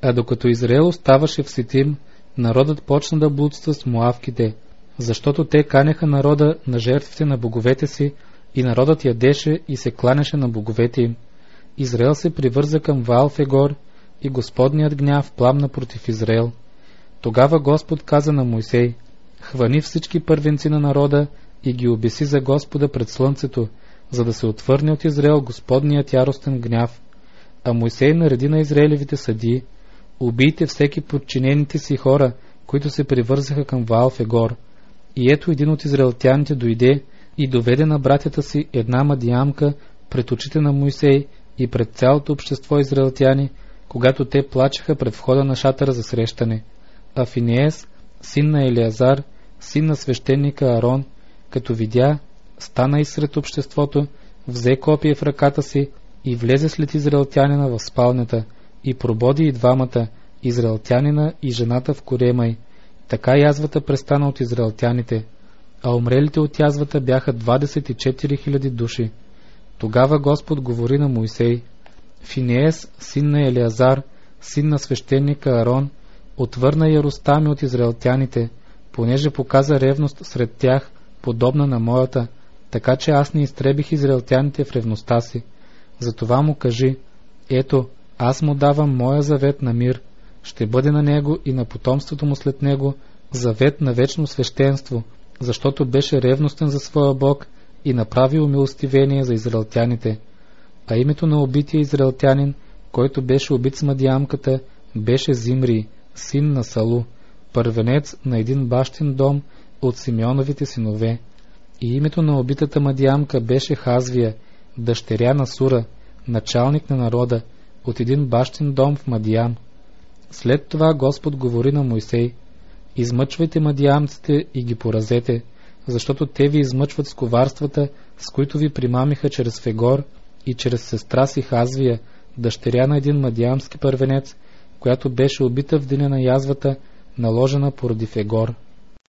А докато Израел оставаше в Ситим, народът почна да блудства с моавките, защото те канеха народа на жертвите на боговете си, и народът ядеше и се кланяше на боговете им. Израел се привърза към Ваал-Фегор и Господният гняв пламна против Израел. Тогава Господ каза на Мойсей: хвани всички първенци на народа и ги обеси за Господа пред слънцето, за да се отвърне от Израел Господният яростен гняв. А Мойсей нареди на Израелевите съдии: убийте всеки подчинените си хора, които се привързаха към Ваал-Фегор. И ето един от израелтяните дойде и доведе на братята си една мадиамка пред очите на Мойсей и пред цялото общество израелтяни, когато те плачеха пред входа на шатъра за срещане. А Финеес, син на Елиазар, син на свещеника Арон, като видя, стана и сред обществото, взе копие в ръката си и влезе след израелтянина в спалнята и прободи и двамата, израелтянина и жената в корема й. Така язвата престана от израелтяните, а умрелите от язвата бяха 24 000 души. Тогава Господ говори на Мойсей: Финеес, син на Елиазар, син на свещеника Арон, отвърна яростта ми от израелтяните, понеже показа ревност сред тях, подобна на моята, така че аз не изтребих израелтяните в ревността си. Затова му кажи: ето, аз му давам моя завет на мир, ще бъде на него и на потомството му след него завет на вечно свещенство, защото беше ревностен за своя Бог и направи умилостивение за израелтяните. А името на убития израелтянин, който беше убит с мадиамката, беше Зимри, син на Салу, първенец на един бащин дом от Симеоновите синове. И името на убитата мадиамка беше Хазвия, дъщеря на Сура, началник на народа, от един бащин дом в Мадиян. След това Господ говори на Мойсей: измъчвайте мадиамците и ги поразете, защото те ви измъчват с коварствата, с които ви примамиха чрез Фегор и чрез сестра си Хазвия, дъщеря на един мадиамски първенец, която беше убита в деня на язвата, наложена поради Фегор.